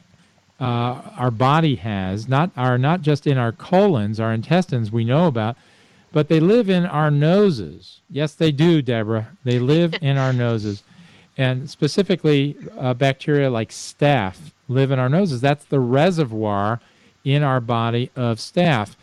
[SPEAKER 5] uh, our body has not are not just in our colons, our intestines we know about, but they live in our noses. Yes, they do, Deborah. They live in our noses. And specifically, uh, bacteria like staph live in our noses. That's the reservoir in our body of staph.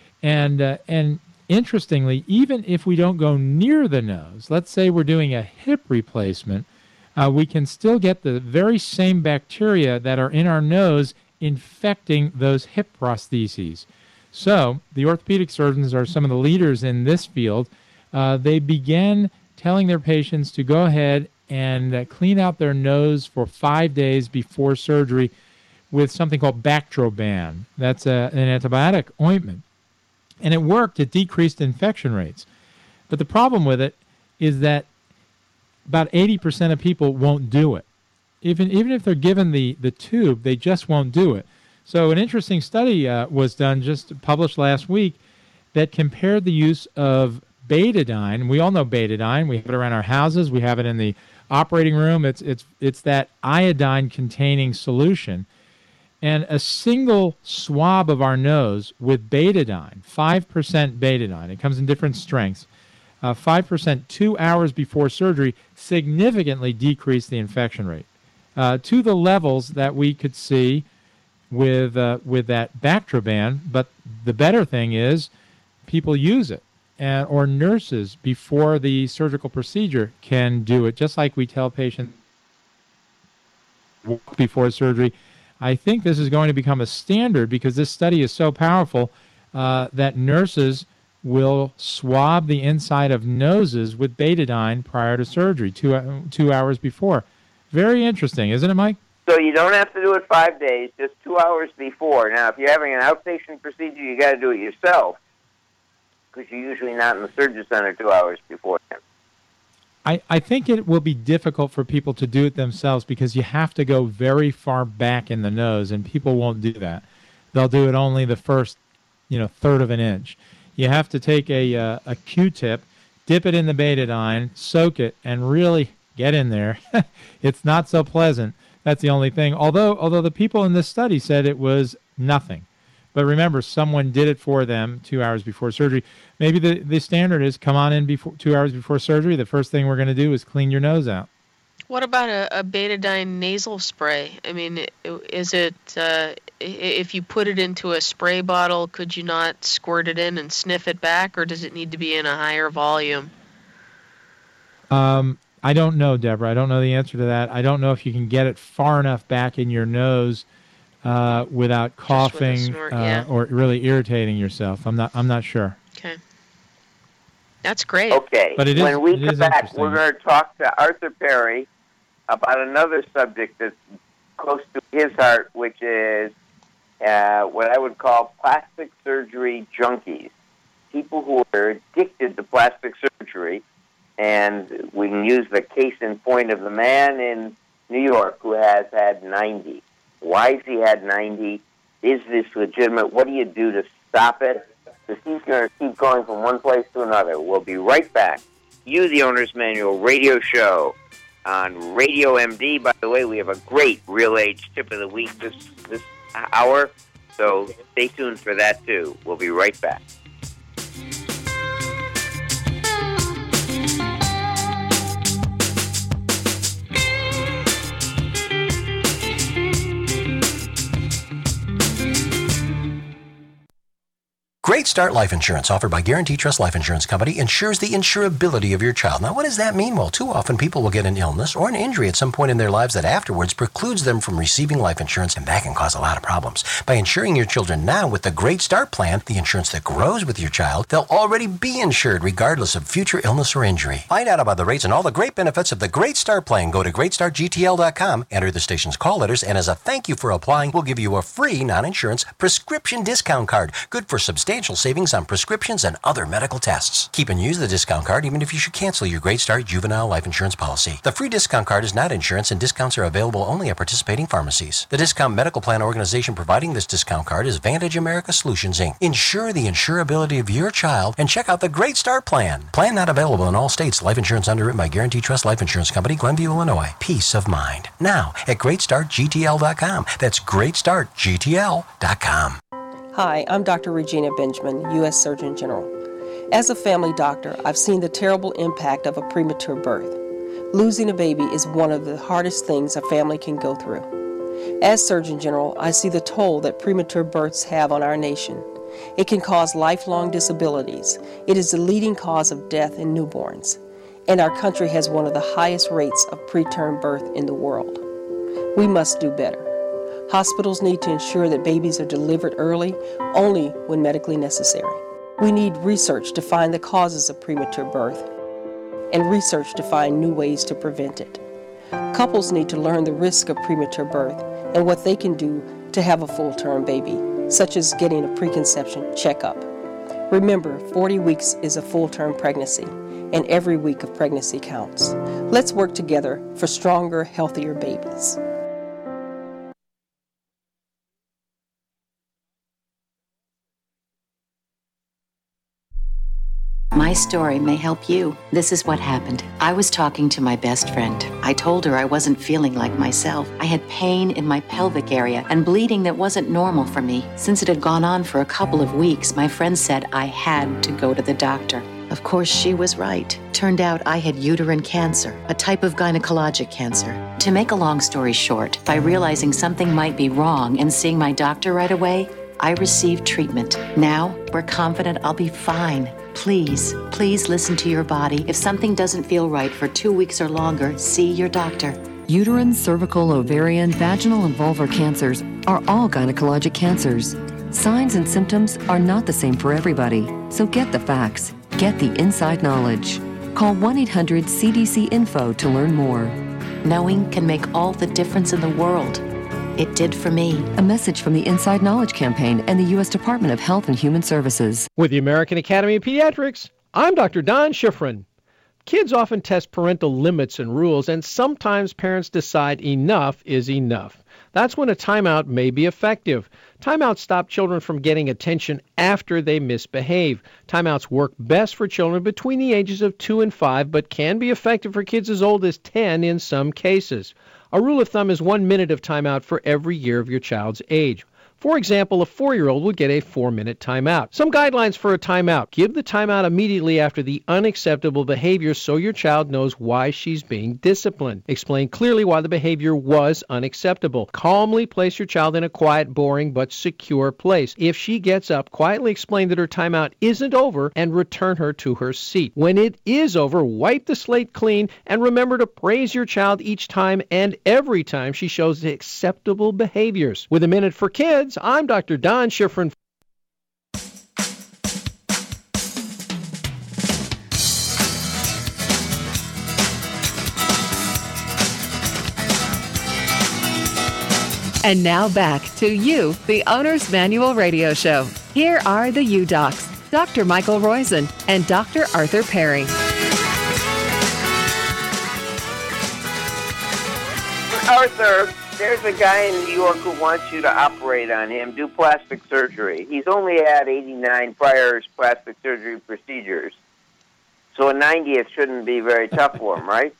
[SPEAKER 5] And uh, and interestingly, even if we don't go near the nose, let's say we're doing a hip replacement, uh, we can still get the very same bacteria that are in our nose infecting those hip prostheses. So the orthopedic surgeons are some of the leaders in this field. Uh, they began telling their patients to go ahead and uh, clean out their nose for five days before surgery with something called Bactroban. That's a, an antibiotic ointment. And it worked. It decreased infection rates. But the problem with it is that about eighty percent of people won't do it. Even even if they're given the, the tube, they just won't do it. So an interesting study uh, was done, just published last week, that compared the use of betadine. We all know betadine. We have it around our houses. We have it in the operating room. It's it's it's that iodine-containing solution. And a single swab of our nose with betadine, five percent betadine, it comes in different strengths, uh, five percent two hours before surgery significantly decreased the infection rate uh, to the levels that we could see with uh, with that Bactroban. But the better thing is people use it, and, or nurses before the surgical procedure can do it, just like we tell patients before surgery. I think this is going to become a standard because this study is so powerful uh, that nurses will swab the inside of noses with betadine prior to surgery, two, uh, two hours before. Very interesting, isn't it, Mike?
[SPEAKER 4] So you don't have to do it five days, just two hours before. Now, if you're having an outpatient procedure, you got to do it yourself because you're usually not in the surgery center two hours before.
[SPEAKER 5] I, I think it will be difficult for people to do it themselves because you have to go very far back in the nose, and people won't do that. They'll do it only the first, you know, third of an inch. You have to take a uh, a Q-tip, dip it in the betadine, soak it, and really get in there. It's not so pleasant. That's the only thing. Although although the people in this study said it was nothing. But remember, someone did it for them two hours before surgery. Maybe the, the standard is come on in before two hours before surgery. The first thing we're going to do is clean your nose out.
[SPEAKER 6] What about a, a betadine nasal spray? I mean, is it, uh, if you put it into a spray bottle, could you not squirt it in and sniff it back, or does it need to be in a higher volume?
[SPEAKER 5] Um, I don't know, Deborah. I don't know the answer to that. I don't know if you can get it far enough back in your nose Uh, without coughing
[SPEAKER 6] snort,
[SPEAKER 5] uh,
[SPEAKER 6] yeah.
[SPEAKER 5] or really irritating yourself. I'm not. I'm not sure.
[SPEAKER 6] Okay, that's great.
[SPEAKER 4] Okay,
[SPEAKER 5] But it is-
[SPEAKER 4] when we
[SPEAKER 5] it
[SPEAKER 4] come
[SPEAKER 5] is
[SPEAKER 4] back,
[SPEAKER 5] interesting.
[SPEAKER 4] we're going to talk to Arthur Perry about another subject that's close to his heart, which is uh, what I would call plastic surgery junkies, people who are addicted to plastic surgery. And we can use the case in point of the man in New York who has had ninety. Why has he had ninety? Is this legitimate? What do you do to stop it? Because he's going to keep going from one place to another. We'll be right back. You, the Owner's Manual radio show on Radio M D. By the way, we have a great Real Age tip of the week this, this hour, so stay tuned for that, too. We'll be right back.
[SPEAKER 7] Great Start Life Insurance, offered by Guarantee Trust Life Insurance Company, ensures the insurability of your child. Now, what does that mean? Well, too often people will get an illness or an injury at some point in their lives that afterwards precludes them from receiving life insurance, and that can cause a lot of problems. By insuring your children now with the Great Start Plan, the insurance that grows with your child, they'll already be insured regardless of future illness or injury. Find out about the rates and all the great benefits of the Great Start Plan. Go to great start g t l dot com, enter the station's call letters, and as a thank you for applying, we'll give you a free non-insurance prescription discount card, good for substantial savings on prescriptions and other medical tests. Keep and use the discount card even if you should cancel your Great Start Juvenile Life Insurance policy. The free discount card is not insurance, and discounts are available only at participating pharmacies. The discount medical plan organization providing this discount card is Vantage America Solutions, Incorporated. Ensure the insurability of your child and check out the Great Start Plan. Plan not available in all states. Life insurance underwritten by Guarantee Trust Life Insurance Company, Glenview, Illinois. Peace of mind. Now at great start g t l dot com. That's great start g t l dot com.
[SPEAKER 8] Hi, I'm Doctor Regina Benjamin, U S Surgeon General. As a family doctor, I've seen the terrible impact of a premature birth. Losing a baby is one of the hardest things a family can go through. As Surgeon General, I see the toll that premature births have on our nation. It can cause lifelong disabilities. It is the leading cause of death in newborns. And our country has one of the highest rates of preterm birth in the world. We must do better. Hospitals need to ensure that babies are delivered early, only when medically necessary. We need research to find the causes of premature birth and research to find new ways to prevent it. Couples need to learn the risk of premature birth and what they can do to have a full-term baby, such as getting a preconception checkup. Remember, forty weeks is a full-term pregnancy, and every week of pregnancy counts. Let's work together for stronger, healthier babies.
[SPEAKER 9] My story may help you. This is what happened. I was talking to my best friend. I told her I wasn't feeling like myself. I had pain in my pelvic area and bleeding that wasn't normal for me. Since it had gone on for a couple of weeks, my friend said I had to go to the doctor. Of course, she was right. Turned out I had uterine cancer, a type of gynecologic cancer. To make a long story short, by realizing something might be wrong and seeing my doctor right away, I received treatment. Now, we're confident I'll be fine. Please, please listen to your body. If something doesn't feel right for two weeks or longer, see your doctor.
[SPEAKER 16] Uterine, cervical, ovarian, vaginal, and vulvar cancers are all gynecologic cancers. Signs and symptoms are not the same for everybody, so get the facts. Get the inside knowledge. Call one eight hundred C D C info to learn more.
[SPEAKER 9] Knowing can make all the difference in the world. It did for me.
[SPEAKER 16] A message from the Inside Knowledge Campaign and the U S Department of Health and Human Services.
[SPEAKER 18] With the American Academy of Pediatrics, I'm Doctor Don Schifrin. Kids often test parental limits and rules, and sometimes parents decide enough is enough. That's when a timeout may be effective. Timeouts stop children from getting attention after they misbehave. Timeouts work best for children between the ages of two and five, but can be effective for kids as old as ten in some cases. A rule of thumb is one minute of timeout for every year of your child's age. For example, a four-year-old would get a four-minute timeout. Some guidelines for a timeout. Give the timeout immediately after the unacceptable behavior so your child knows why she's being disciplined. Explain clearly why the behavior was unacceptable. Calmly place your child in a quiet, boring, but secure place. If she gets up, quietly explain that her timeout isn't over and return her to her seat. When it is over, wipe the slate clean and remember to praise your child each time and every time she shows acceptable behaviors. With a Minute for Kids, I'm Doctor Don Schifrin.
[SPEAKER 1] And now back to You, the Owner's Manual Radio Show. Here are the U-Docs, Doctor Michael Roizen and Doctor Arthur Perry.
[SPEAKER 4] Arthur, there's a guy in New York who wants you to operate on him, do plastic surgery. He's only had eighty-nine prior plastic surgery procedures. So a ninetieth shouldn't be very tough for him, right?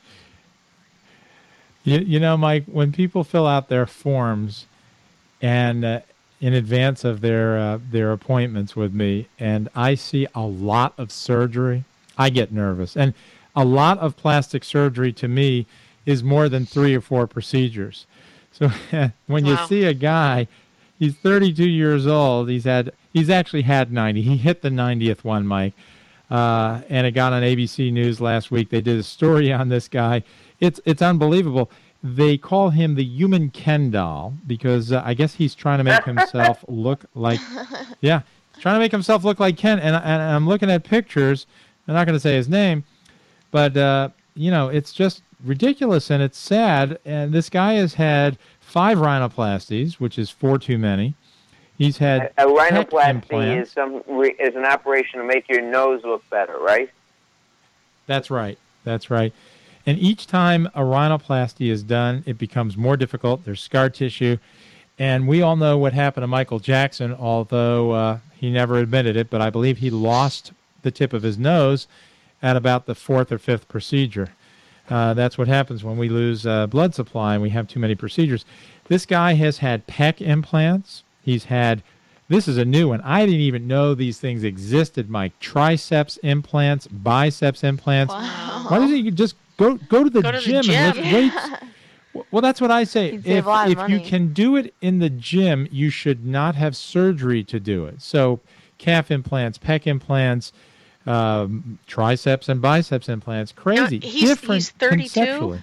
[SPEAKER 5] You, you know, Mike, when people fill out their forms and uh, in advance of their uh, their appointments with me, and I see a lot of surgery, I get nervous. And a lot of plastic surgery to me is more than three or four procedures. So when you
[SPEAKER 6] Wow.
[SPEAKER 5] see a guy, he's thirty-two years old, he's had he's actually had ninety. He hit the ninetieth one, Mike. Uh, and it got on A B C News last week. They did a story on this guy. It's it's unbelievable. They call him the human Ken doll because uh, I guess he's trying to make himself look like, yeah, trying to make himself look like Ken. And, and I'm looking at pictures. I'm not going to say his name, but, uh, you know, it's just ridiculous and it's sad. And this guy has had five rhinoplasties, which is four too many. He's had
[SPEAKER 4] A, a
[SPEAKER 5] pec
[SPEAKER 4] rhinoplasty
[SPEAKER 5] implants.
[SPEAKER 4] is some re, is an operation to make your nose look better, right?
[SPEAKER 5] That's right. That's right. And each time a rhinoplasty is done, it becomes more difficult. There's scar tissue. And we all know what happened to Michael Jackson, although uh, he never admitted it, but I believe he lost the tip of his nose at about the fourth or fifth procedure. Uh, that's what happens when we lose uh, blood supply and we have too many procedures. This guy has had pec implants. He's had, this is a new one. I didn't even know these things existed, Mike. Triceps implants, biceps implants.
[SPEAKER 6] Wow.
[SPEAKER 5] Why doesn't he just go go to the
[SPEAKER 6] Go to the
[SPEAKER 5] gym
[SPEAKER 6] gym.
[SPEAKER 5] and lift weights? Well, that's what I say.
[SPEAKER 10] You'd save
[SPEAKER 5] If
[SPEAKER 10] a lot of
[SPEAKER 5] if you
[SPEAKER 10] money.
[SPEAKER 5] can do it in the gym, you should not have surgery to do it. So calf implants, pec implants, um, triceps and biceps implants, crazy.
[SPEAKER 6] Now, he's-
[SPEAKER 5] Different
[SPEAKER 6] he's thirty-two?
[SPEAKER 5] conceptually.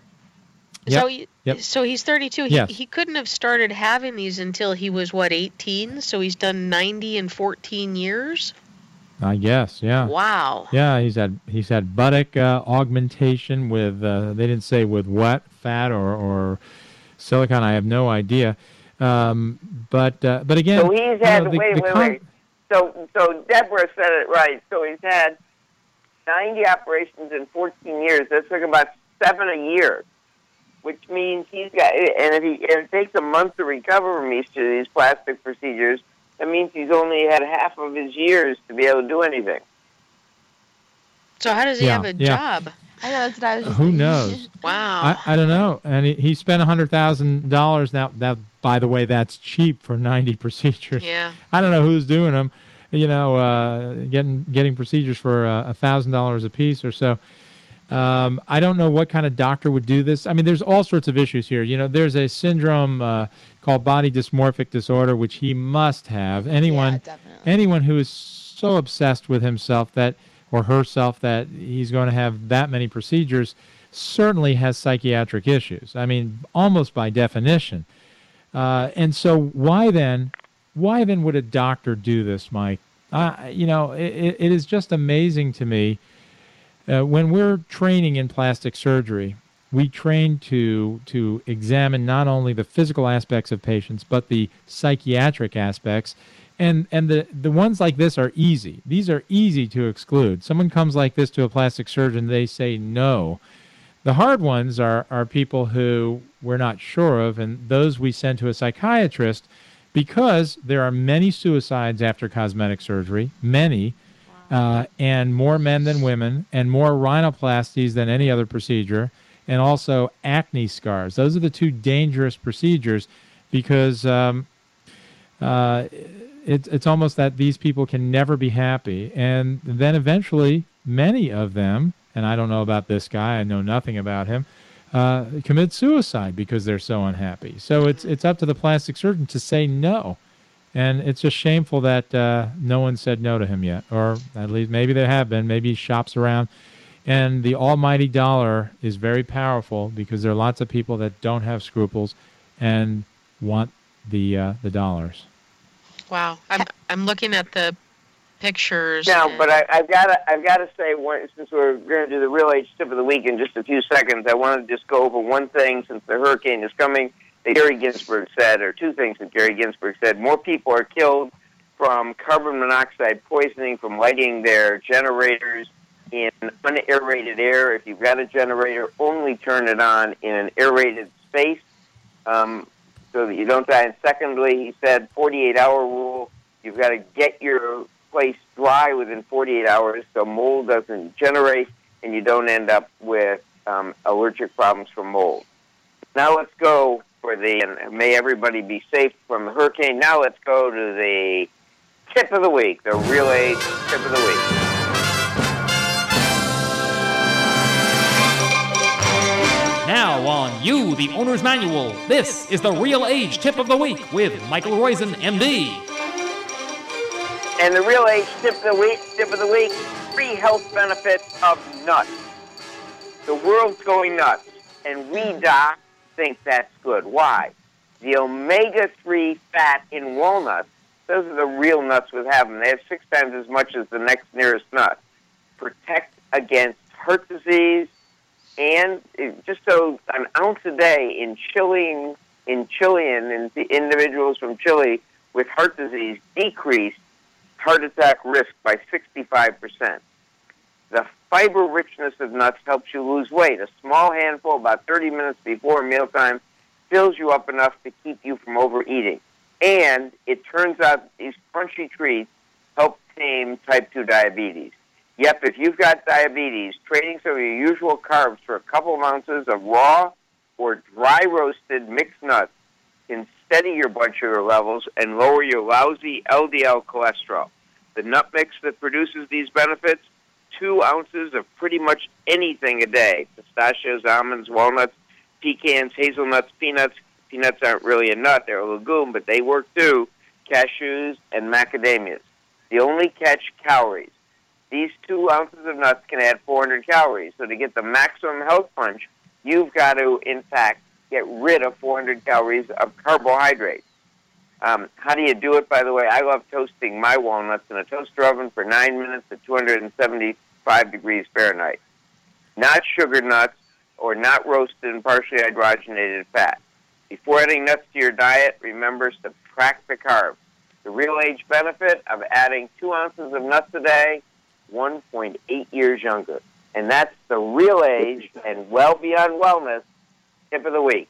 [SPEAKER 6] So,
[SPEAKER 5] Yep,
[SPEAKER 6] he,
[SPEAKER 5] yep.
[SPEAKER 6] so he's thirty-two.
[SPEAKER 5] Yes.
[SPEAKER 6] He, he couldn't have started having these until he was, what, eighteen? So he's done ninety in fourteen years?
[SPEAKER 5] I guess, yeah.
[SPEAKER 6] Wow.
[SPEAKER 5] Yeah, he's had he's had buttock uh, augmentation with uh, they didn't say with what, fat or, or silicone. I have no idea. Um, but uh, but again,
[SPEAKER 4] So he's
[SPEAKER 5] you
[SPEAKER 4] had
[SPEAKER 5] know, the-
[SPEAKER 4] wait
[SPEAKER 5] the
[SPEAKER 4] wait
[SPEAKER 5] con-
[SPEAKER 4] wait. So so Deborah said it right. So he's had ninety operations in fourteen years. That's like about seven a year, which means he's got, and if he and it takes a month to recover from each of these plastic procedures, that means he's only had half of his years to be able to do anything.
[SPEAKER 6] So how does he
[SPEAKER 5] Yeah,
[SPEAKER 6] have a
[SPEAKER 5] yeah.
[SPEAKER 6] job?
[SPEAKER 10] I know, that's what I was just
[SPEAKER 5] Who
[SPEAKER 10] thinking.
[SPEAKER 5] knows?
[SPEAKER 6] Wow.
[SPEAKER 5] I, I don't know. And he, he spent one hundred thousand dollars. Now, that, by the way, that's cheap for ninety procedures.
[SPEAKER 6] Yeah.
[SPEAKER 5] I don't know who's doing them. You know, uh, getting getting procedures for uh, one thousand dollars a piece or so. Um, I don't know what kind of doctor would do this. I mean, there's all sorts of issues here. You know, there's a syndrome uh, called body dysmorphic disorder, which he must have. Anyone,
[SPEAKER 10] Yeah,
[SPEAKER 5] anyone who is so obsessed with himself that or herself that he's going to have that many procedures certainly has psychiatric issues. I mean, almost by definition. Uh, and so why then, why then would a doctor do this, Mike? Uh, you know, it, it is just amazing to me. Uh, when we're training in plastic surgery, we train to to examine not only the physical aspects of patients, but the psychiatric aspects. And and the, the ones like this are easy. These are easy to exclude. Someone comes like this to a plastic surgeon, they say no. The hard ones are, are people who we're not sure of, and those we send to a psychiatrist because there are many suicides after cosmetic surgery, many, uh, and more men than women, and more rhinoplasties than any other procedure, and also acne scars. Those are the two dangerous procedures because um, uh, It's it's almost that these people can never be happy, and then eventually many of them, and I don't know about this guy, I know nothing about him, uh, commit suicide because they're so unhappy. So it's it's up to the plastic surgeon to say no, and it's just shameful that uh, no one said no to him yet, or at least maybe there have been. Maybe he shops around, and the almighty dollar is very powerful because there are lots of people that don't have scruples and want the uh, the dollars.
[SPEAKER 6] Wow. I'm I'm looking at the pictures.
[SPEAKER 4] Now,
[SPEAKER 6] and-
[SPEAKER 4] but I, I've got to I've got to say, one, since we're going to do the Real Age Tip of the Week in just a few seconds, I want to just go over one thing since the hurricane is coming. That Gary Ginsberg said, or two things that Gary Ginsberg said. More people are killed from carbon monoxide poisoning from lighting their generators in unaerated air. If you've got a generator, only turn it on in an aerated space. Um, so that you don't die. And secondly, he said forty-eight hour rule. You've got to get your place dry within forty-eight hours so mold doesn't generate and you don't end up with um, allergic problems from mold. Now let's go for the, and may everybody be safe from the hurricane. Now let's go to the tip of the week, the Real Age Tip of the Week.
[SPEAKER 11] Now on You, the Owner's Manual, this is the Real Age Tip of the Week with Michael Roizen, M D.
[SPEAKER 4] And the Real Age Tip of the Week, Tip of the Week, three health benefits of nuts. The world's going nuts, and we, Doc, think that's good. Why? The omega three fat in walnuts, those are the real nuts we have them. They have six times as much as the next nearest nut. Protect against heart disease, and just so an ounce a day in Chilean, in Chilean, in the individuals from Chile with heart disease decreased heart attack risk by sixty-five percent. The fiber richness of nuts helps you lose weight. A small handful about thirty minutes before mealtime fills you up enough to keep you from overeating. And it turns out these crunchy treats help tame type two diabetes. Yep, if you've got diabetes, trading some of your usual carbs for a couple of ounces of raw or dry roasted mixed nuts can steady your blood sugar levels and lower your lousy L D L cholesterol. The nut mix that produces these benefits, two ounces of pretty much anything a day. Pistachios, almonds, walnuts, pecans, hazelnuts, peanuts. Peanuts aren't really a nut, they're a legume, but they work too. Cashews and macadamias. The only catch, calories. These two ounces of nuts can add four hundred calories. So to get the maximum health punch, you've got to, in fact, get rid of four hundred calories of carbohydrates. Um, how do you do it, by the way? I love toasting my walnuts in a toaster oven for nine minutes at two hundred seventy-five degrees Fahrenheit. Not sugared nuts or not roasted and partially hydrogenated fat. Before adding nuts to your diet, remember to subtract the carbs. The real age benefit of adding two ounces of nuts a day, one point eight years younger. And that's the Real Age and Well Beyond Wellness tip of the week.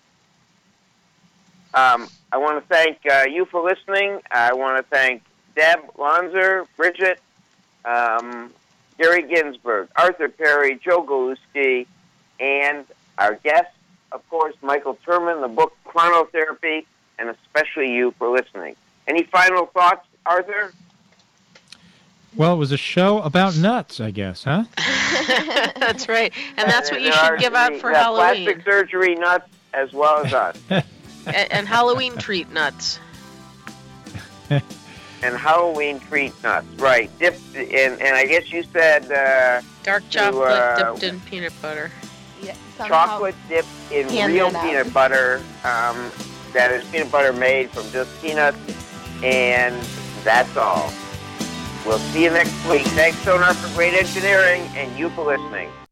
[SPEAKER 4] Um, I want to thank uh, you for listening. I want to thank Deb Lonzer, Bridget, um, Gary Ginsberg, Arthur Perry, Joe Galuski, and our guest, of course, Michael Turman, the book Chronotherapy, and especially you for listening. Any final thoughts, Arthur?
[SPEAKER 5] Well, it was a show about nuts, I guess, huh?
[SPEAKER 6] That's right. And that's what you
[SPEAKER 4] There
[SPEAKER 6] should
[SPEAKER 4] are
[SPEAKER 6] give out
[SPEAKER 4] the-
[SPEAKER 6] for
[SPEAKER 4] the
[SPEAKER 6] Halloween.
[SPEAKER 4] Plastic surgery nuts as well as us.
[SPEAKER 6] and, and Halloween treat nuts.
[SPEAKER 4] And Halloween treat nuts, right. Dipped in, and I guess you said... Uh,
[SPEAKER 6] Dark
[SPEAKER 4] to,
[SPEAKER 6] chocolate
[SPEAKER 4] uh,
[SPEAKER 6] dipped in peanut butter.
[SPEAKER 10] Yeah,
[SPEAKER 4] chocolate dipped in
[SPEAKER 10] Hand
[SPEAKER 4] real
[SPEAKER 10] that out.
[SPEAKER 4] peanut butter. Um, that is peanut butter made from just peanuts. And that's all. We'll see you next week. Thanks, Sonar, for great engineering, and you for listening.